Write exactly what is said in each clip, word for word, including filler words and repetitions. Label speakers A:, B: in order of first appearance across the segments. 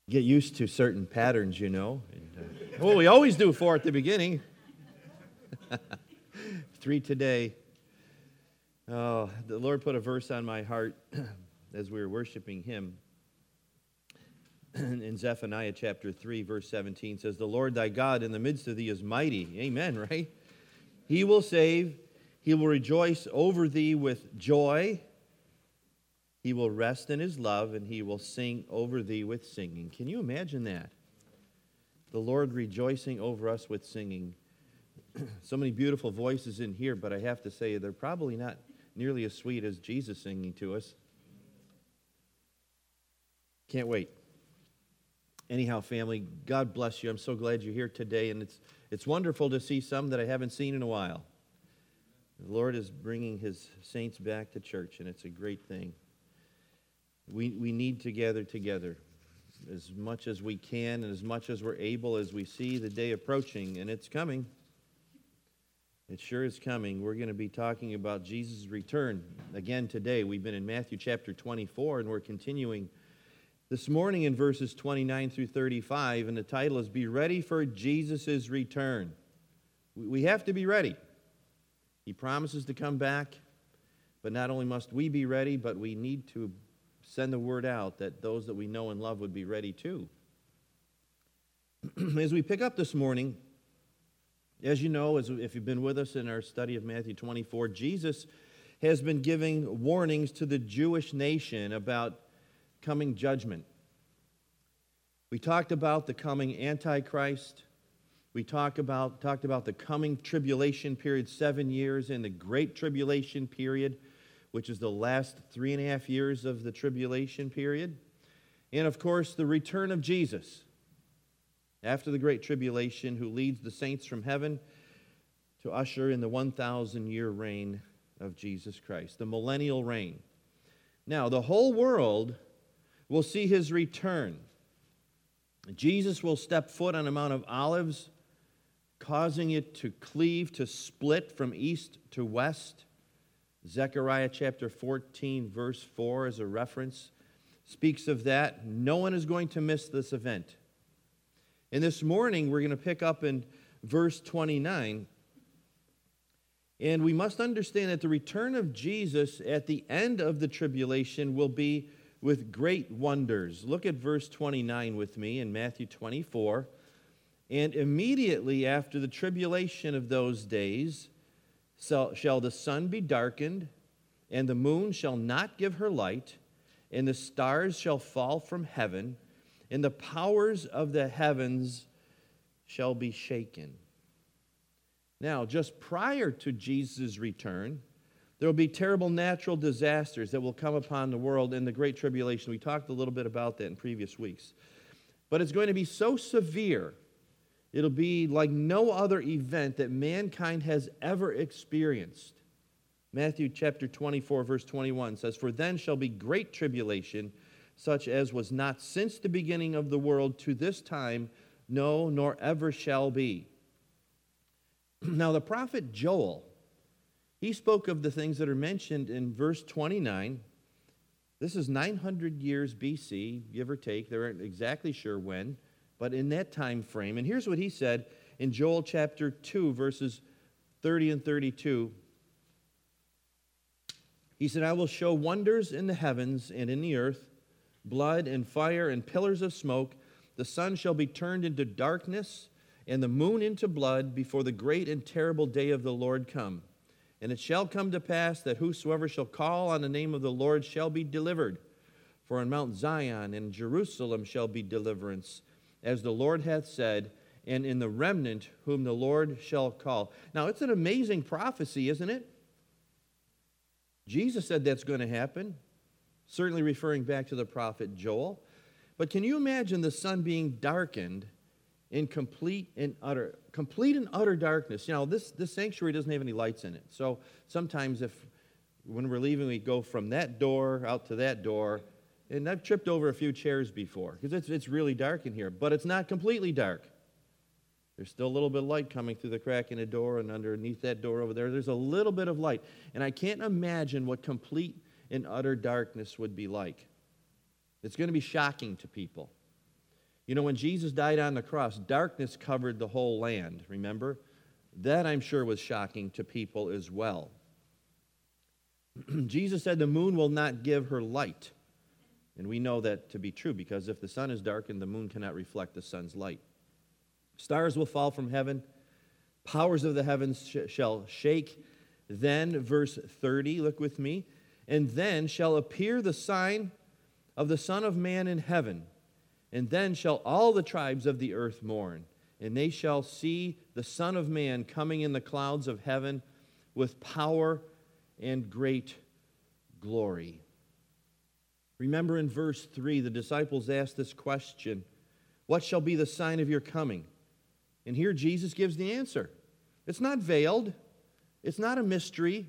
A: get used to certain patterns, you know. And, uh, well, we always do four at the beginning. Three today. Oh, the Lord put a verse on my heart as we were worshiping Him. In Zephaniah chapter three, verse seventeen says, "The Lord thy God in the midst of thee is mighty." Amen, right? "He will save. He will rejoice over thee with joy. He will rest in His love, and He will sing over thee with singing." Can you imagine that? The Lord rejoicing over us with singing. So many beautiful voices in here, but I have to say they're probably not nearly as sweet as Jesus singing to us. Can't wait. Anyhow, family, God bless you. I'm so glad you're here today, and it's it's wonderful to see some that I haven't seen in a while. The Lord is bringing His saints back to church, and it's a great thing. We we need to gather together as much as we can and as much as we're able as we see the day approaching, and it's coming. It sure is coming. We're going to be talking about Jesus' return again today. We've been in Matthew chapter twenty-four, and we're continuing this morning in verses twenty-nine through thirty-five, and the title is "Be Ready for Jesus' Return." We have to be ready. He promises to come back, but not only must we be ready, but we need to send the word out that those that we know and love would be ready too. As we pick up this morning, as you know, as if you've been with us in our study of Matthew twenty-four, Jesus has been giving warnings to the Jewish nation about coming judgment. We talked about the coming Antichrist. We talked about, talked about the coming tribulation period, seven years, and the Great Tribulation period, which is the last three and a half years of the tribulation period. And, of course, the return of Jesus after the Great Tribulation, who leads the saints from heaven to usher in the one thousand year reign of Jesus Christ, the millennial reign. Now, the whole world will see His return. Jesus will step foot on the Mount of Olives, causing it to cleave, to split from east to west. Zechariah chapter fourteen, verse four, as a reference, speaks of that. No one is going to miss this event. And this morning, we're going to pick up in verse twenty-nine. And we must understand that the return of Jesus at the end of the tribulation will be with great wonders. Look at verse twenty-nine with me in Matthew twenty-four. "And immediately after the tribulation of those days shall the sun be darkened, and the moon shall not give her light, and the stars shall fall from heaven, and the powers of the heavens shall be shaken." Now, just prior to Jesus' return, there will be terrible natural disasters that will come upon the world in the Great Tribulation. We talked a little bit about that in previous weeks. But it's going to be so severe, it'll be like no other event that mankind has ever experienced. Matthew chapter twenty-four, verse twenty-one says, "For then shall be great tribulation, such as was not since the beginning of the world to this time, no, nor ever shall be." Now, the prophet Joel, he spoke of the things that are mentioned in verse twenty-nine. This is nine hundred years B C, give or take. They aren't exactly sure when, but in that time frame. And here's what he said in Joel chapter two, verses thirty and thirty-two. He said, "I will show wonders in the heavens and in the earth, blood and fire and pillars of smoke. The sun shall be turned into darkness and the moon into blood before the great and terrible day of the Lord come. And it shall come to pass that whosoever shall call on the name of the Lord shall be delivered. For in Mount Zion and Jerusalem shall be deliverance, as the Lord hath said, and in the remnant whom the Lord shall call." Now, it's an amazing prophecy, isn't it? Jesus said that's going to happen, certainly referring back to the prophet Joel. But can you imagine the sun being darkened in complete and utter, complete and utter darkness? You know, this, this sanctuary doesn't have any lights in it. So sometimes if, when we're leaving, we go from that door out to that door, and I've tripped over a few chairs before, because it's, it's really dark in here. But it's not completely dark. There's still a little bit of light coming through the crack in the door, and underneath that door over there, there's a little bit of light. And I can't imagine what complete and utter darkness would be like. It's going to be shocking to people. You know, when Jesus died on the cross, darkness covered the whole land, remember? That, I'm sure, was shocking to people as well. Jesus said the moon will not give her light. And we know that to be true, because if the sun is darkened, the moon cannot reflect the sun's light. Stars will fall from heaven. Powers of the heavens sh- shall shake. Then, verse thirty, look with me. And then shall appear the sign of the Son of Man in heaven. And then shall all the tribes of the earth mourn. And they shall see the Son of Man coming in the clouds of heaven with power and great glory. Remember in verse three, the disciples asked this question, what shall be the sign of your coming? And here Jesus gives the answer. It's not veiled. It's not a mystery.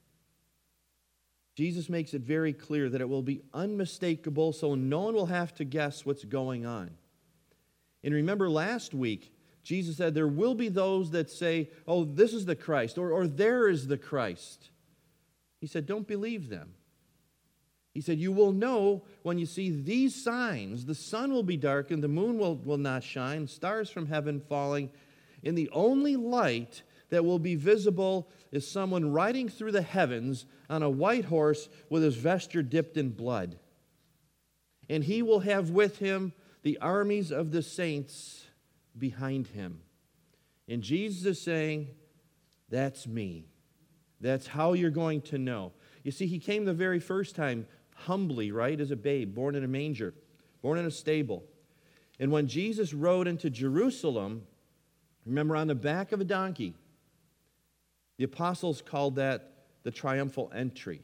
A: Jesus makes it very clear that it will be unmistakable, so no one will have to guess what's going on. And remember last week, Jesus said there will be those that say, oh, this is the Christ, or, or there is the Christ. He said, don't believe them. He said, you will know when you see these signs. The sun will be darkened, the moon will, will not shine, stars from heaven falling, and the only light that will be visible is someone riding through the heavens on a white horse with his vesture dipped in blood. And he will have with him the armies of the saints behind him. And Jesus is saying, that's me. That's how you're going to know. You see, he came the very first time humbly, right, as a babe, born in a manger, born in a stable. And when Jesus rode into Jerusalem, remember, on the back of a donkey, the apostles called that the triumphal entry.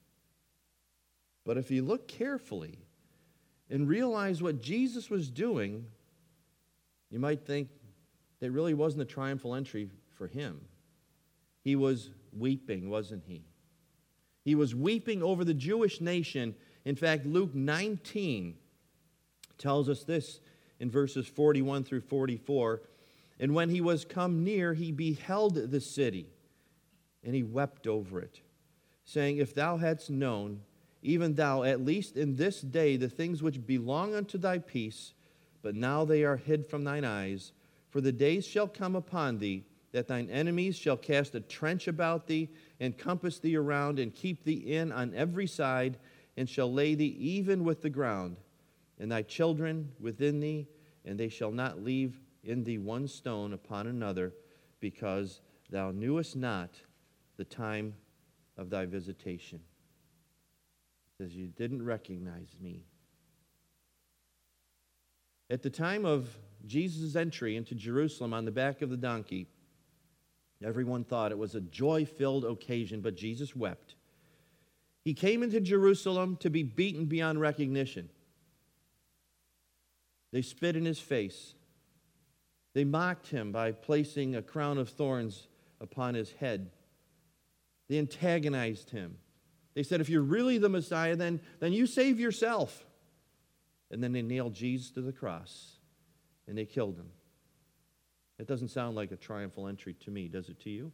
A: But if you look carefully and realize what Jesus was doing, you might think that really wasn't a triumphal entry for him. He was weeping, wasn't he? He was weeping over the Jewish nation. In fact, Luke nineteen tells us this in verses forty-one through forty-four. And when he was come near, he beheld the city, and he wept over it, saying, if thou hadst known, even thou, at least in this day, the things which belong unto thy peace, but now they are hid from thine eyes. For the days shall come upon thee, that thine enemies shall cast a trench about thee, and compass thee around, and keep thee in on every side, and shall lay thee even with the ground, and thy children within thee, and they shall not leave in thee one stone upon another, because thou knewest not the time of thy visitation. It says, you didn't recognize me. At the time of Jesus' entry into Jerusalem on the back of the donkey, everyone thought it was a joy-filled occasion, but Jesus wept. He came into Jerusalem to be beaten beyond recognition. They spit in his face. They mocked him by placing a crown of thorns upon his head. They antagonized him. They said, if you're really the Messiah, then, then you save yourself. And then they nailed Jesus to the cross, and they killed him. It doesn't sound like a triumphal entry to me, does it to you?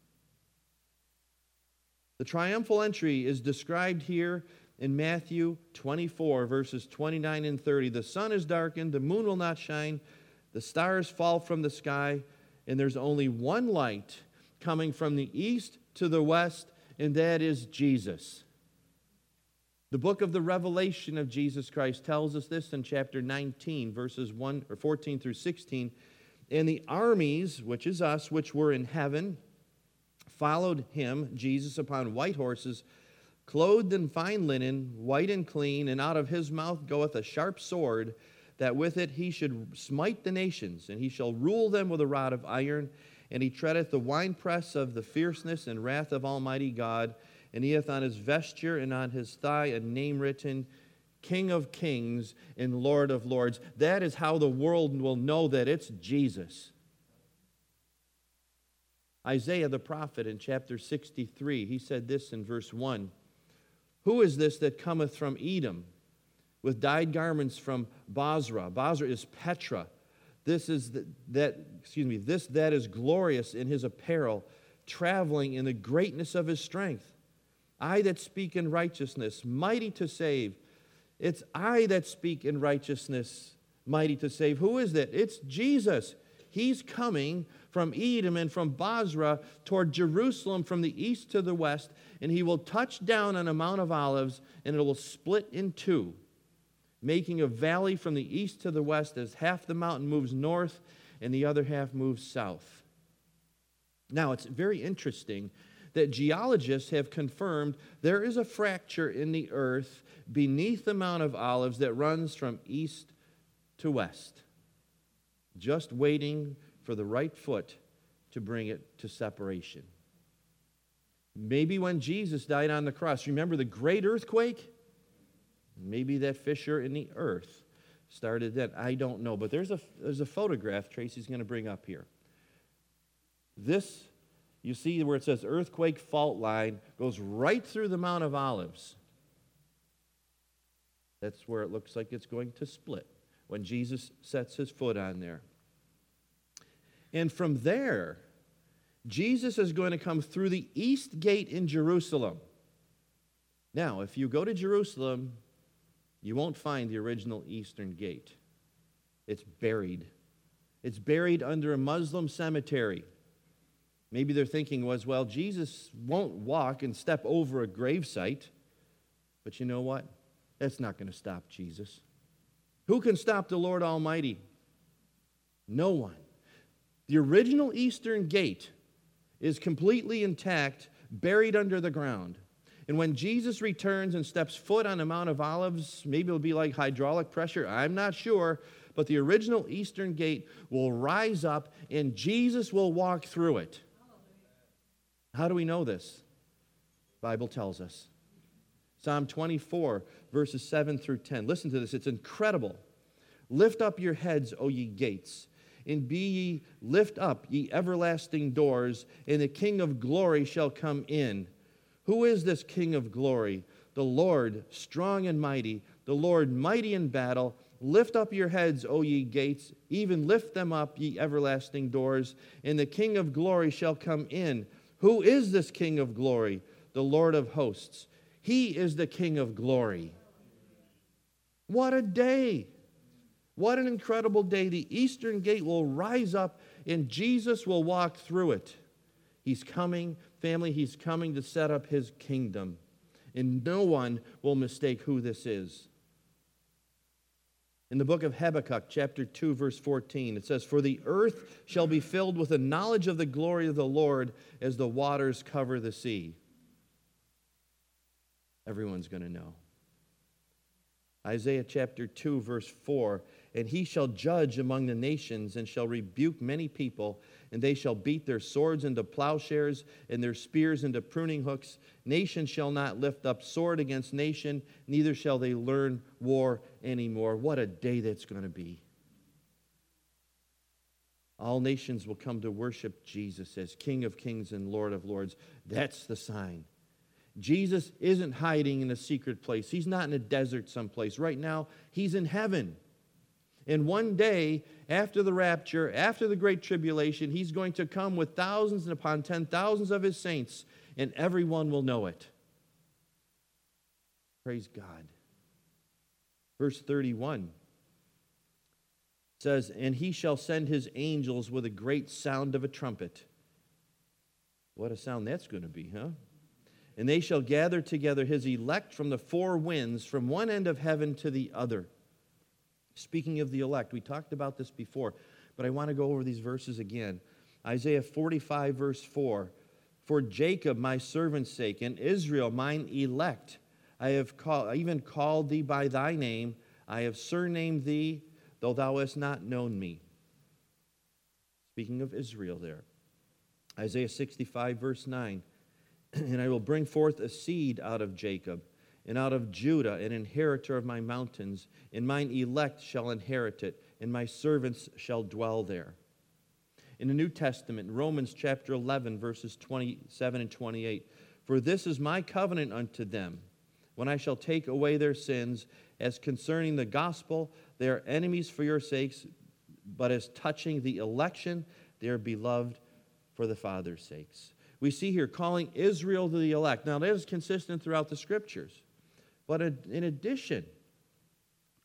A: The triumphal entry is described here in Matthew twenty-four, verses twenty-nine and thirty. The sun is darkened, the moon will not shine, the stars fall from the sky, and there's only one light coming from the east to the west, and that is Jesus. The book of the Revelation of Jesus Christ tells us this in chapter nineteen, verses one or fourteen through sixteen. And the armies, which is us, which were in heaven, followed him, Jesus, upon white horses, clothed in fine linen, white and clean, and out of his mouth goeth a sharp sword, that with it he should smite the nations, and he shall rule them with a rod of iron, and he treadeth the winepress of the fierceness and wrath of Almighty God, and he hath on his vesture and on his thigh a name written, King of Kings and Lord of Lords. That is how the world will know that it's Jesus. Isaiah the prophet in chapter sixty-three, he said this in verse one. Who is this that cometh from Edom with dyed garments from Basra? Basra is Petra. This is the, that, excuse me, this that is glorious in his apparel, traveling in the greatness of his strength. I that speak in righteousness, mighty to save. It's I that speak in righteousness, mighty to save. Who is that? It's Jesus. He's coming from Edom and from Basra toward Jerusalem from the east to the west, and he will touch down on the Mount of Olives, and it will split in two, making a valley from the east to the west as half the mountain moves north and the other half moves south. Now, it's very interesting that geologists have confirmed there is a fracture in the earth beneath the Mount of Olives that runs from east to west, just waiting for the right foot to bring it to separation. Maybe when Jesus died on the cross, remember the great earthquake? Maybe that fissure in the earth started then. I don't know, but there's a, there's a photograph Tracy's going to bring up here. This, you see where it says earthquake fault line, goes right through the Mount of Olives. That's where it looks like it's going to split when Jesus sets his foot on there. And from there, Jesus is going to come through the east gate in Jerusalem. Now, if you go to Jerusalem, you won't find the original eastern gate. It's buried. It's buried under a Muslim cemetery. Maybe their thinking was, well, Jesus won't walk and step over a gravesite. But you know what? That's not going to stop Jesus. Who can stop the Lord Almighty? No one. The original eastern gate is completely intact, buried under the ground. And when Jesus returns and steps foot on the Mount of Olives, maybe it'll be like hydraulic pressure, I'm not sure, but the original eastern gate will rise up and Jesus will walk through it. How do we know this? The Bible tells us. Psalm twenty-four, verses seven through ten. Listen to this, it's incredible. Lift up your heads, O ye gates, and be ye lift up, ye everlasting doors, and the King of glory shall come in. Who is this King of glory? The Lord, strong and mighty, the Lord mighty in battle. Lift up your heads, O ye gates, even lift them up, ye everlasting doors, and the King of glory shall come in. Who is this King of glory? The Lord of hosts. He is the King of glory. What a day! What an incredible day. The eastern gate will rise up and Jesus will walk through it. He's coming, family, he's coming to set up his kingdom. And no one will mistake who this is. In the book of Habakkuk, chapter two, verse fourteen, it says, "For the earth shall be filled with the knowledge of the glory of the Lord as the waters cover the sea." Everyone's going to know. Isaiah chapter two, verse four, "And he shall judge among the nations, and shall rebuke many people, and they shall beat their swords into plowshares, and their spears into pruning hooks. Nation shall not lift up sword against nation, neither shall they learn war anymore." What a day that's going to be. All nations will come to worship Jesus as King of kings and Lord of lords. That's the sign. Jesus isn't hiding in a secret place. He's not in a desert someplace. Right now, he's in heaven. And one day, after the rapture, after the great tribulation, he's going to come with thousands and upon ten thousands of his saints, and everyone will know it. Praise God. Verse thirty-one says, "And he shall send his angels with a great sound of a trumpet." What a sound that's going to be, huh? "And they shall gather together his elect from the four winds, from one end of heaven to the other." Speaking of the elect, we talked about this before, but I want to go over these verses again. Isaiah forty-five, verse four, "For Jacob my servant's sake, and Israel mine elect, I have call, even called thee by thy name, I have surnamed thee, though thou hast not known me." Speaking of Israel there. Isaiah sixty-five, verse nine, "And I will bring forth a seed out of Jacob, and out of Judah an inheritor of my mountains, and mine elect shall inherit it, and my servants shall dwell there." In the New Testament, Romans chapter eleven, verses twenty-seven and twenty-eight, "For this is my covenant unto them, when I shall take away their sins, as concerning the gospel, they are enemies for your sakes, but as touching the election, they are beloved for the Father's sakes." We see here calling Israel to the elect. Now, that is consistent throughout the Scriptures. But in addition,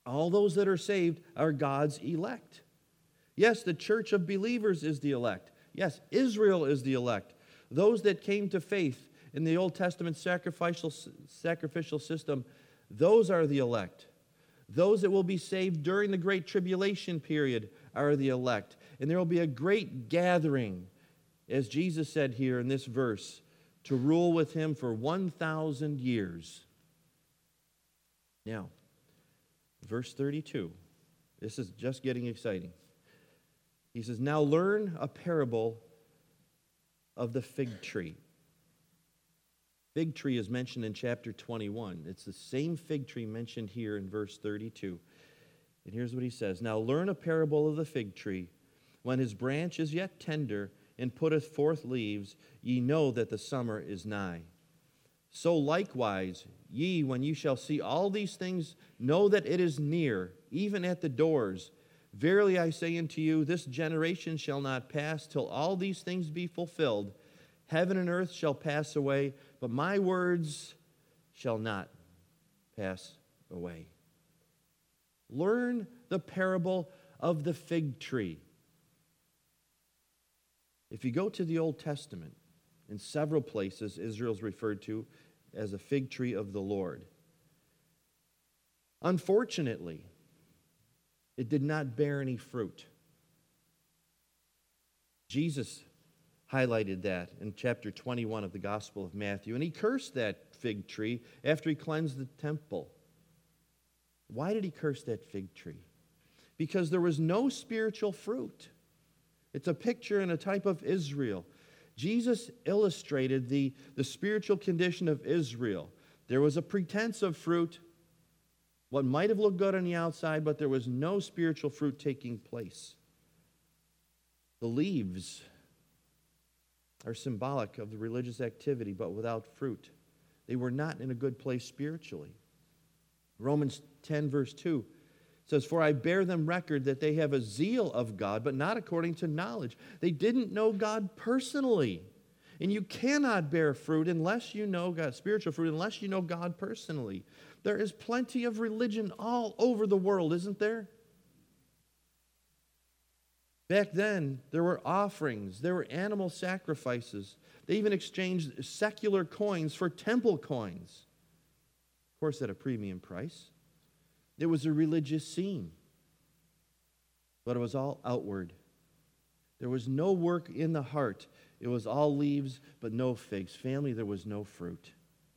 A: All those that are saved are God's elect. Yes, the church of believers is the elect. Yes, Israel is the elect. Those that came to faith in the Old Testament sacrificial, sacrificial system, those are the elect. Those that will be saved during the Great Tribulation period are the elect. And there will be a great gathering, as Jesus said here in this verse, to rule with him for one thousand years. Now, verse thirty-two. This is just getting exciting. He says, now learn a parable of the fig tree. Fig tree is mentioned in chapter twenty-one. It's the same fig tree mentioned here in verse thirty-two. And here's what he says. Now learn a parable of the fig tree. When his branch is yet tender and putteth forth leaves, ye know that the summer is nigh. So likewise, ye, when you shall see all these things, know that it is near, even at the doors. Verily I say unto you, this generation shall not pass till all these things be fulfilled. Heaven and earth shall pass away, but my words shall not pass away. Learn the parable of the fig tree. If you go to the Old Testament, in several places, Israel's referred to as a fig tree of the Lord. Unfortunately, it did not bear any fruit. Jesus highlighted that in chapter twenty-one of the Gospel of Matthew, and he cursed that fig tree after he cleansed the temple. Why did he curse that fig tree? Because there was no spiritual fruit. It's a picture and a type of Israel. Jesus illustrated the, the spiritual condition of Israel. There was a pretense of fruit, what might have looked good on the outside, but there was no spiritual fruit taking place. The leaves are symbolic of the religious activity, but without fruit. They were not in a good place spiritually. Romans ten, verse two says, for I bear them record that they have a zeal of God, but not according to knowledge. They didn't know God personally. And you cannot bear fruit unless you know God, spiritual fruit, unless you know God personally. There is plenty of religion all over the world, isn't there? Back then, there were offerings, there were animal sacrifices. They even exchanged secular coins for temple coins. Of course, at a premium price. It was a religious scene, but it was all outward. There was no work in the heart. It was all leaves, but no figs. Family, there was no fruit.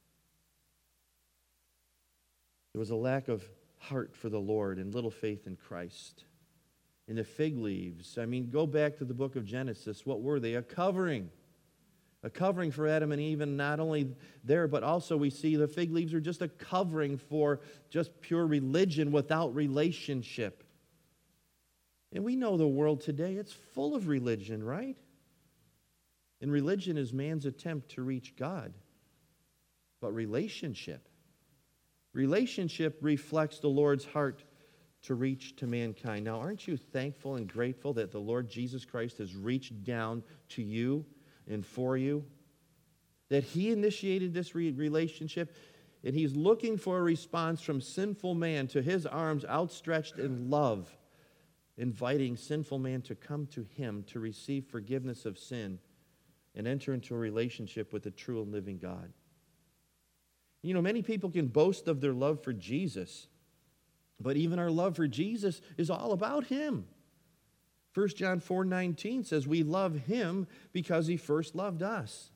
A: There was a lack of heart for the Lord and little faith in Christ. And the fig leaves, I mean, go back to the book of Genesis. What were they? A covering. A covering for Adam and Eve, and not only there, but also we see the fig leaves are just a covering for just pure religion without relationship. And we know the world today, it's full of religion, right? And religion is man's attempt to reach God. But relationship, relationship reflects the Lord's heart to reach to mankind. Now, aren't you thankful and grateful that the Lord Jesus Christ has reached down to you and for you? That he initiated this re- relationship, and he's looking for a response from sinful man to his arms outstretched in love, inviting sinful man to come to him to receive forgiveness of sin and enter into a relationship with the true and living God. You know, many people can boast of their love for Jesus, but even our love for Jesus is all about him. First John four nineteen says, we love him because he first loved us.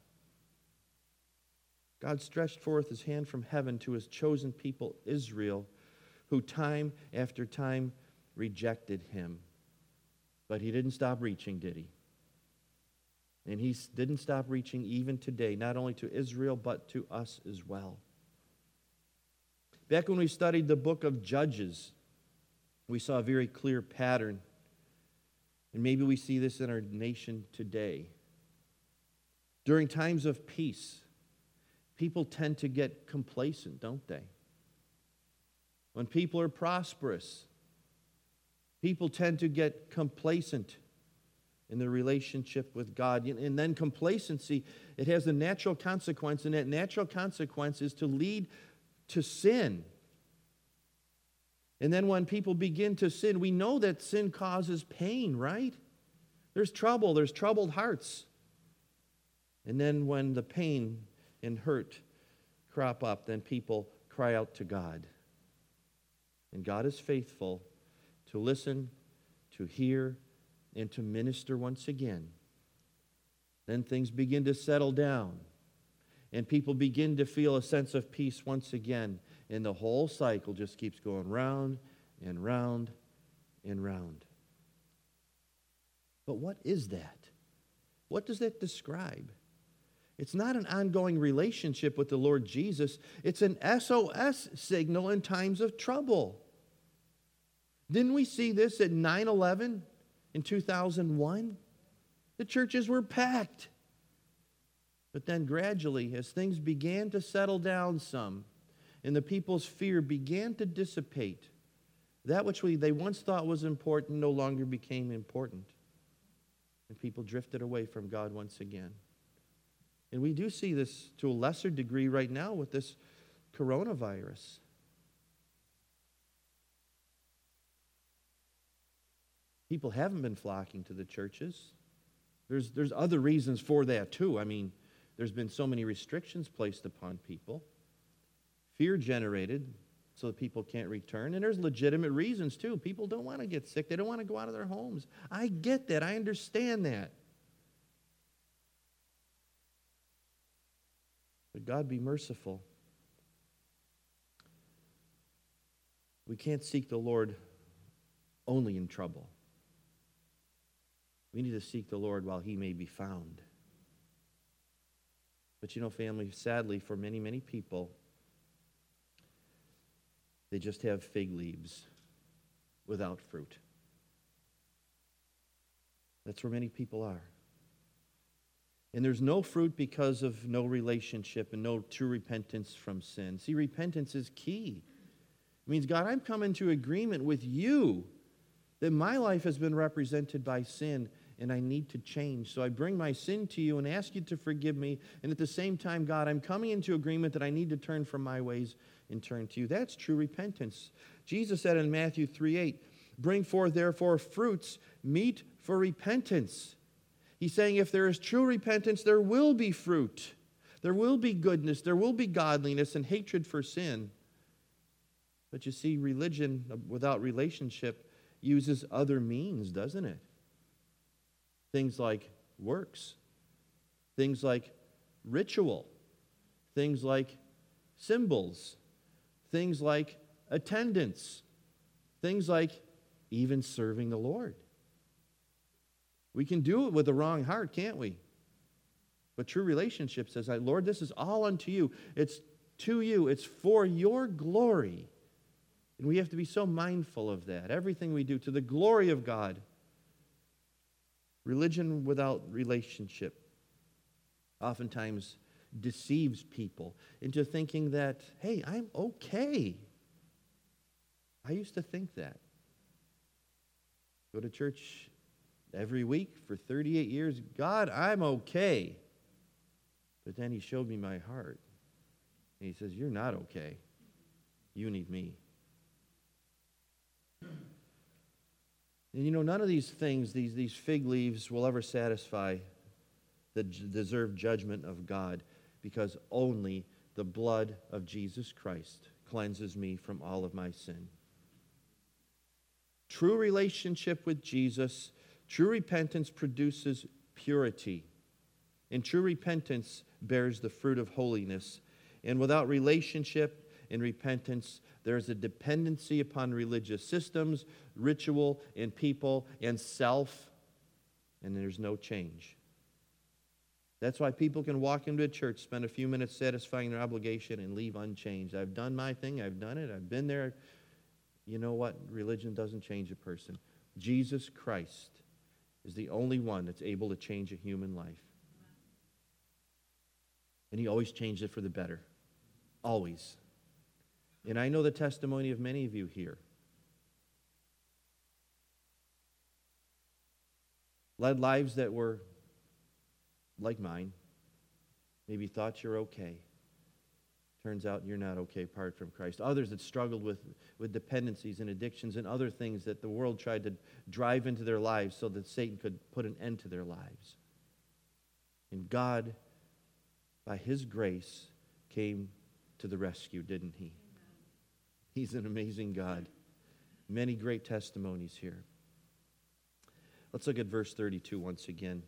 A: God stretched forth his hand from heaven to his chosen people, Israel, who time after time rejected him. But he didn't stop reaching, did he? And he didn't stop reaching even today, not only to Israel, but to us as well. Back when we studied the book of Judges, we saw a very clear pattern. And maybe we see this in our nation today. During times of peace, people tend to get complacent, don't they? When people are prosperous, people tend to get complacent in their relationship with God. And then complacency, it has a natural consequence, and that natural consequence is to lead to sin. And then when people begin to sin, we know that sin causes pain, right? There's trouble, there's troubled hearts. And then when the pain and hurt crop up, then people cry out to God. And God is faithful to listen, to hear, and to minister once again. Then things begin to settle down, and people begin to feel a sense of peace once again. And the whole cycle just keeps going round and round and round. But what is that? What does that describe? It's not an ongoing relationship with the Lord Jesus. It's an S O S signal in times of trouble. Didn't we see this at nine eleven in two thousand one? The churches were packed. But then gradually, as things began to settle down some, and the people's fear began to dissipate, that which we, they once thought was important no longer became important. And people drifted away from God once again. And we do see this to a lesser degree right now with this coronavirus. People haven't been flocking to the churches. There's, there's other reasons for that too. I mean, there's been so many restrictions placed upon people. Fear generated so that people can't return. And there's legitimate reasons too. People don't want to get sick. They don't want to go out of their homes. I get that. I understand that. But God be merciful. We can't seek the Lord only in trouble. We need to seek the Lord while he may be found. But you know, family, sadly, for many, many people, they just have fig leaves without fruit. That's where many people are. And there's no fruit because of no relationship and no true repentance from sin. See, repentance is key. It means, God, I'm coming to agreement with you that my life has been represented by sin and I need to change. So I bring my sin to you and ask you to forgive me. And at the same time, God, I'm coming into agreement that I need to turn from my ways and turn to you. That's true repentance. Jesus said in Matthew three eight, bring forth therefore fruits meet for repentance. He's saying if there is true repentance, there will be fruit. There will be goodness. There will be godliness and hatred for sin. But you see, religion without relationship uses other means, doesn't it? Things like works, things like ritual, things like symbols, things like attendance, things like even serving the Lord. We can do it with the wrong heart, can't we? But true relationship says, Lord, this is all unto you. It's to you. It's for your glory. And we have to be so mindful of that. Everything we do to the glory of God. Religion without relationship oftentimes deceives people into thinking that, hey, I'm okay. I used to think that. Go to church every week for thirty-eight years. God, I'm okay. But then he showed me my heart. And he says, you're not okay. You need me. And you know, none of these things, these, these fig leaves, will ever satisfy the deserved judgment of God, because only the blood of Jesus Christ cleanses me from all of my sin. True relationship with Jesus, true repentance produces purity. And true repentance bears the fruit of holiness. And without relationship and repentance, there's a dependency upon religious systems, ritual, and people, and self, and there's no change. That's why people can walk into a church, spend a few minutes satisfying their obligation, and leave unchanged. I've done my thing, I've done it, I've been there. You know what? Religion doesn't change a person. Jesus Christ is the only one that's able to change a human life. And he always changed it for the better. Always. And I know the testimony of many of you here. Led lives that were like mine. Maybe thought you're okay. Turns out you're not okay apart from Christ. Others that struggled with, with dependencies and addictions and other things that the world tried to drive into their lives so that Satan could put an end to their lives. And God, by His grace, came to the rescue, didn't He? He's an amazing God. Many great testimonies here. Let's look at verse thirty-two once again.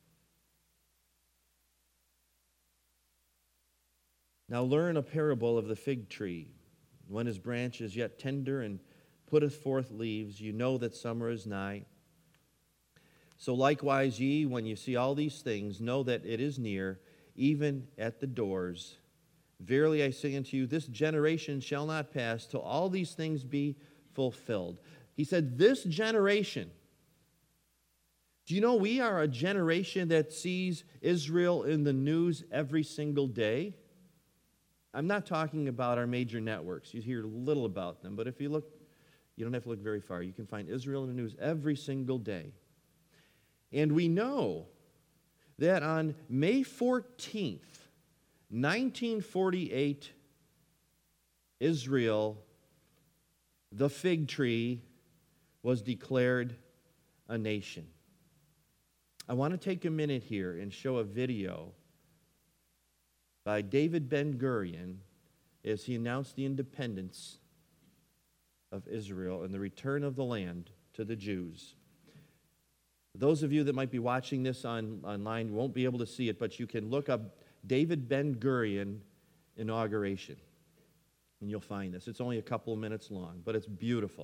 A: Now learn a parable of the fig tree. When his branch is yet tender and putteth forth leaves, you know that summer is nigh. So likewise ye, when you see all these things, know that it is near, even at the doors. Verily I say unto you, this generation shall not pass till all these things be fulfilled. He said, this generation. Do you know we are a generation that sees Israel in the news every single day? I'm not talking about our major networks. You hear little about them, but if you look, you don't have to look very far. You can find Israel in the news every single day. And we know that on May fourteenth, nineteen forty-eight, Israel, the fig tree, was declared a nation. I want to take a minute here and show a video by David Ben-Gurion as he announced the independence of Israel and the return of the land to the Jews. Those of you that might be watching this on, online won't be able to see it, but you can look up David Ben-Gurion inauguration, and you'll find this. It's only a couple of minutes long, but it's beautiful.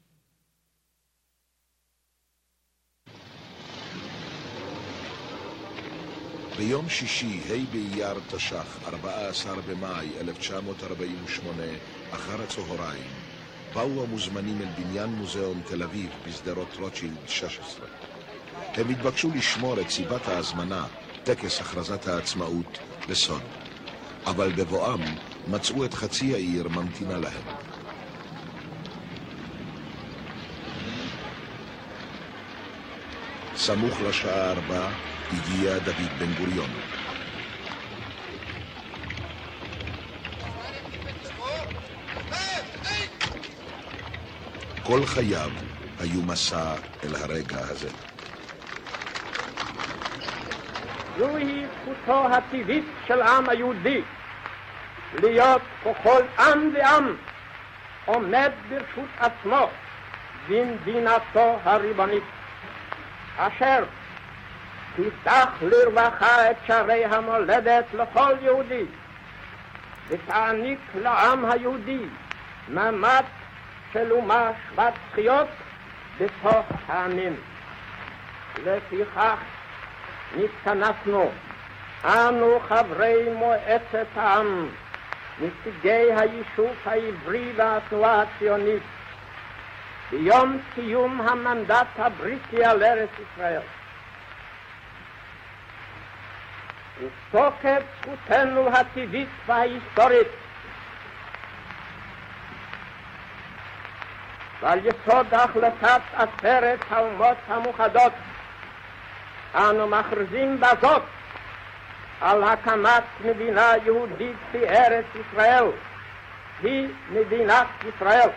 B: ביום שישי, ה' באייר תש"ח, ארבעה עשר במאי אלף תשע מאות ארבעים ושמונה, אחר הצהריים, באו המוזמנים אל בניין מוזיאון תל אביב בשדרות רוטשילד שש עשרה. הם התבקשו לשמור את סיבת ההזמנה, טקס הכרזת העצמאות, לסוד. אבל בבואם מצאו את חצי העיר ממתינה להם. סמוך לשעה ארבע, הגיע דוד בן גוריון. כל חייו היו מסע אל הרגע הזה.
C: זוהי זכותו הטבעית של העם היהודי, להיות ככל עם ועם עומד ברשות עצמו במדינתו הריבונית, אשר תפתח לרווחה את שערי המולדת לכל יהודי, ותעניק לעם היהודי מעמד של אומה שוות זכויות בתוך העמים. לפיכך נתכנסנו, אנו חברי מועצת העם, נציגי היישוב העברי והתנועה הציונית, ביום סיום המנדט הבריטי על ארץ ישראל. ותוקף זכותנו הטבעית וההיסטורית, ועל יסוד החלטת עצרת האומות המאוחדות, אנו מכריזים בזאת על הקמת מדינה יהודית בארץ ישראל, היא מדינת ישראל.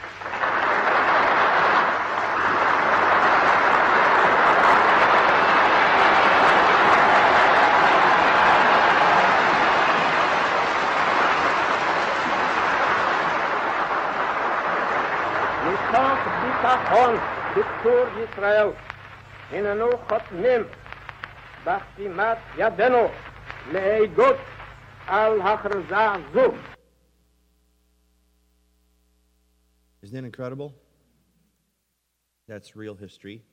C: מתוך ביטחון בצור ישראל, הננו חותמים בחתימת ידינו לעדות על הכרזה זו.
A: Isn't that incredible? That's real history.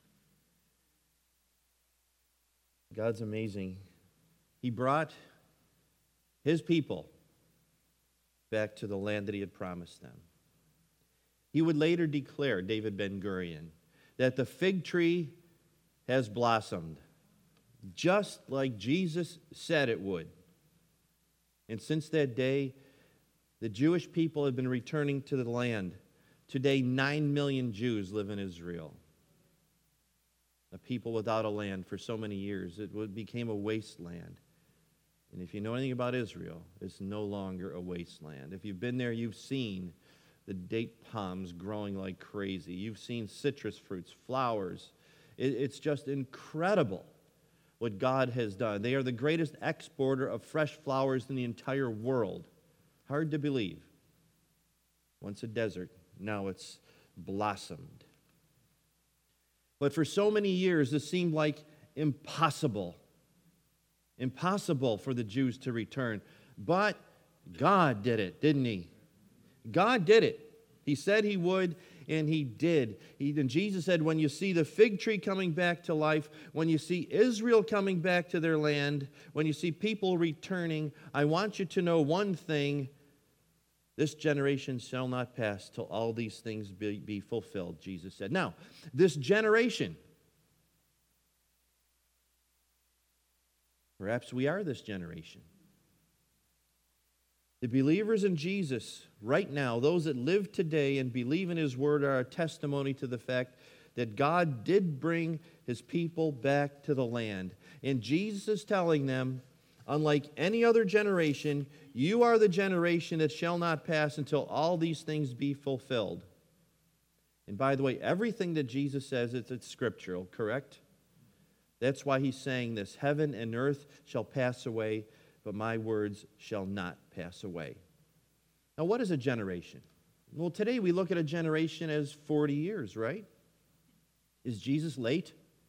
A: God's amazing. He brought His people back to the land that He had promised them. He would later declare, David Ben-Gurion, that the fig tree has blossomed, just like Jesus said it would. And since that day, the Jewish people have been returning to the land. Today, nine million Jews live in Israel. A people without a land for so many years. It became a wasteland. And if you know anything about Israel, it's no longer a wasteland. If you've been there, you've seen the date palms growing like crazy. You've seen citrus fruits, flowers. It, it's just incredible what God has done. They are the greatest exporter of fresh flowers in the entire world. Hard to believe. Once a desert, now it's blossomed. But for so many years, this seemed like impossible. Impossible for the Jews to return. But God did it, didn't He? God did it. He said He would, and He did. He, and Jesus said, when you see the fig tree coming back to life, when you see Israel coming back to their land, when you see people returning, I want you to know one thing: this generation shall not pass till all these things be, be fulfilled, Jesus said. Now, this generation, perhaps we are this generation. The believers in Jesus right now, those that live today and believe in His Word, are a testimony to the fact that God did bring His people back to the land. And Jesus is telling them, unlike any other generation, you are the generation that shall not pass until all these things be fulfilled. And by the way, everything that Jesus says, it's, it's scriptural, correct? That's why He's saying this: heaven and earth shall pass away, but my words shall not pass away. Now, what is a generation? Well, today we look at a generation as forty years, right? Is Jesus late?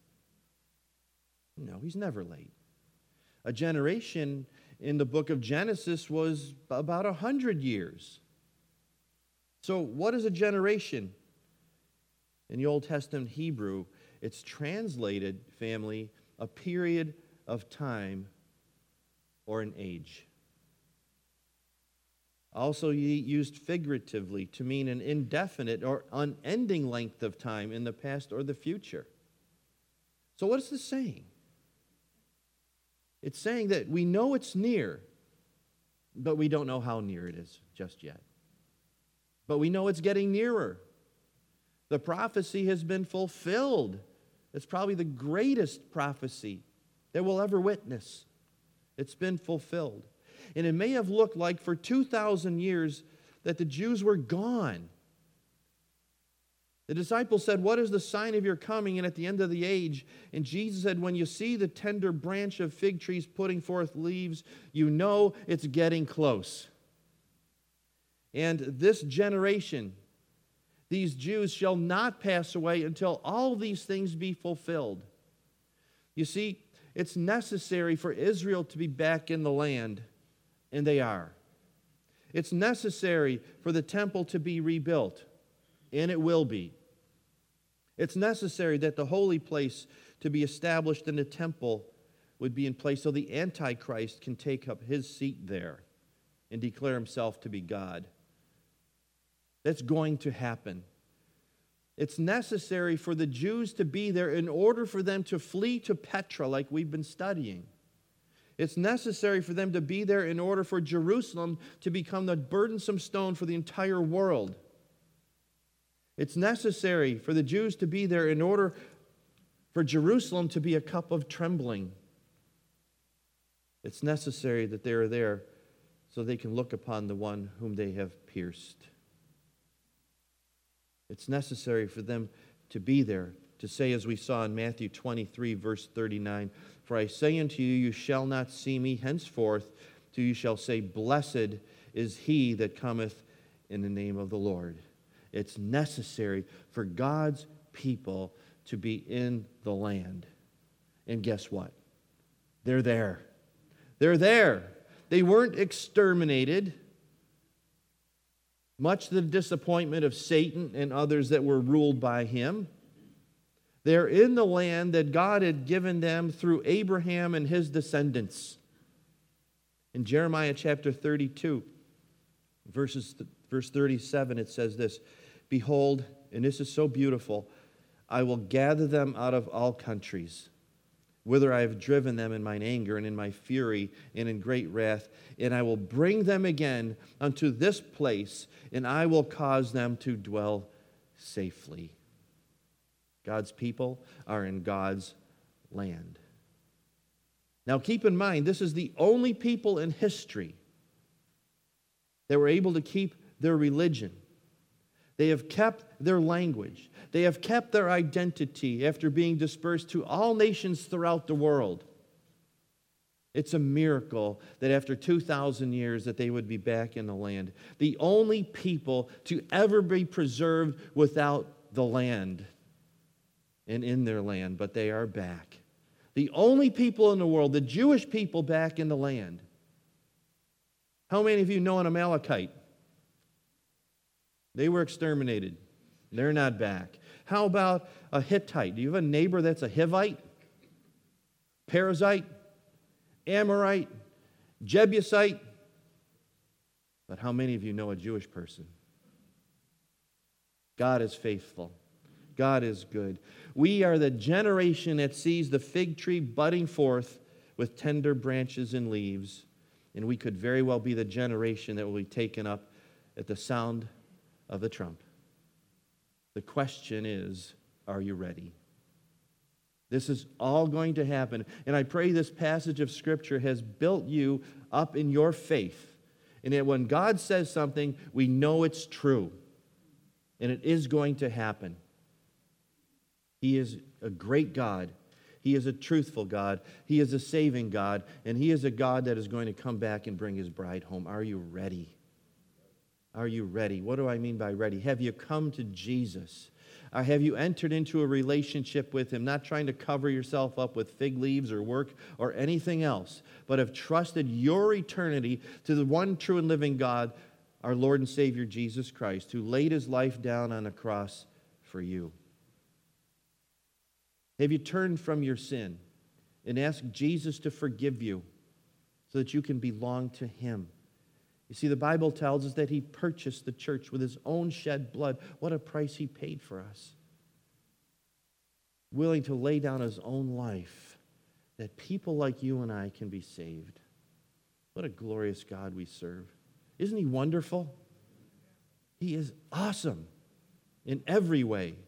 A: No, He's never late. A generation in the book of Genesis was about one hundred years. So what is a generation? In the Old Testament Hebrew, it's translated, family, a period of time or an age. Also used figuratively to mean an indefinite or unending length of time in the past or the future. So what is this saying? It's saying that we know it's near, but we don't know how near it is just yet. But we know it's getting nearer. The prophecy has been fulfilled. It's probably the greatest prophecy that we'll ever witness. It's been fulfilled. And it may have looked like for two thousand years that the Jews were gone. The disciples said, what is the sign of your coming and at the end of the age? And Jesus said, when you see the tender branch of fig trees putting forth leaves, you know it's getting close. And this generation, these Jews, shall not pass away until all these things be fulfilled. You see, it's necessary for Israel to be back in the land, and they are. It's necessary for the temple to be rebuilt, and it will be. It's necessary that the holy place to be established in the temple would be in place so the Antichrist can take up his seat there and declare himself to be God. That's going to happen. It's necessary for the Jews to be there in order for them to flee to Petra, like we've been studying. It's necessary for them to be there in order for Jerusalem to become the burdensome stone for the entire world. It's necessary for the Jews to be there in order for Jerusalem to be a cup of trembling. It's necessary that they are there so they can look upon the one whom they have pierced. It's necessary for them to be there, to say, as we saw in Matthew twenty-three, verse thirty-nine, for I say unto you, you shall not see me henceforth, till you shall say, blessed is he that cometh in the name of the Lord. It's necessary for God's people to be in the land. And guess what? They're there. They're there. They weren't exterminated, much to the disappointment of Satan and others that were ruled by him. They're in the land that God had given them through Abraham and his descendants. In Jeremiah chapter thirty-two, verses, verse thirty-seven, it says this, behold, and this is so beautiful, I will gather them out of all countries, whither I have driven them in mine anger and in my fury and in great wrath, and I will bring them again unto this place, and I will cause them to dwell safely. God's people are in God's land. Now keep in mind, this is the only people in history that were able to keep their religion. They have kept their language. They have kept their identity after being dispersed to all nations throughout the world. It's a miracle that after two thousand years that they would be back in the land. The only people to ever be preserved without the land and in their land, but they are back. The only people in the world, the Jewish people back in the land. How many of you know an Amalekite? They were exterminated. They're not back. How about a Hittite? Do you have a neighbor that's a Hivite? Perizzite? Amorite? Jebusite? But how many of you know a Jewish person? God is faithful. God is good. We are the generation that sees the fig tree budding forth with tender branches and leaves. And we could very well be the generation that will be taken up at the sound of the trump. The question is, are you ready? This is all going to happen. And I pray this passage of Scripture has built you up in your faith. And that when God says something, we know it's true. And it is going to happen. He is a great God. He is a truthful God. He is a saving God. And He is a God that is going to come back and bring His bride home. Are you ready? Are you ready? What do I mean by ready? Have you come to Jesus? Or have you entered into a relationship with Him, not trying to cover yourself up with fig leaves or work or anything else, but have trusted your eternity to the one true and living God, our Lord and Savior Jesus Christ, who laid His life down on the cross for you? Have you turned from your sin and asked Jesus to forgive you so that you can belong to Him? You see, the Bible tells us that He purchased the church with His own shed blood. What a price He paid for us. Willing to lay down His own life that people like you and I can be saved. What a glorious God we serve. Isn't He wonderful? He is awesome in every way.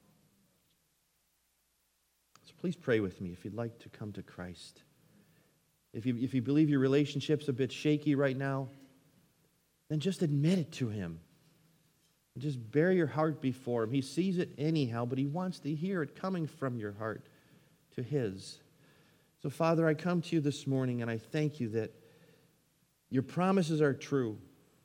A: So please pray with me if you'd like to come to Christ. If you, if you believe your relationship's a bit shaky right now, then just admit it to Him. And just bare your heart before Him. He sees it anyhow, but He wants to hear it coming from your heart to His. So, Father, I come to you this morning and I thank you that your promises are true.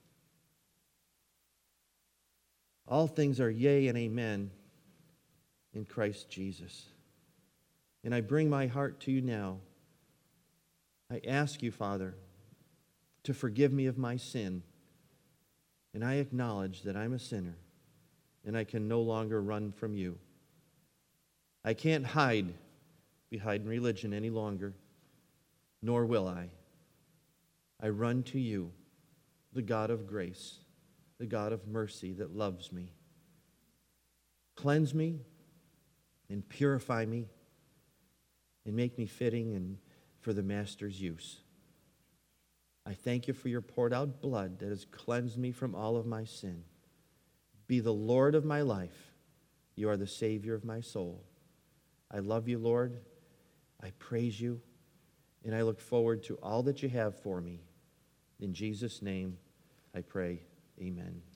A: All things are yea and amen in Christ Jesus. And I bring my heart to you now. I ask you, Father, to forgive me of my sin. And I acknowledge that I'm a sinner and I can no longer run from you. I can't hide behind religion any longer, nor will I. I run to you, the God of grace, the God of mercy that loves me. Cleanse me and purify me and make me fitting and for the Master's use. I thank you for your poured out blood that has cleansed me from all of my sin. Be the Lord of my life. You are the Savior of my soul. I love you, Lord. I praise you. And I look forward to all that you have for me. In Jesus' name, I pray. Amen.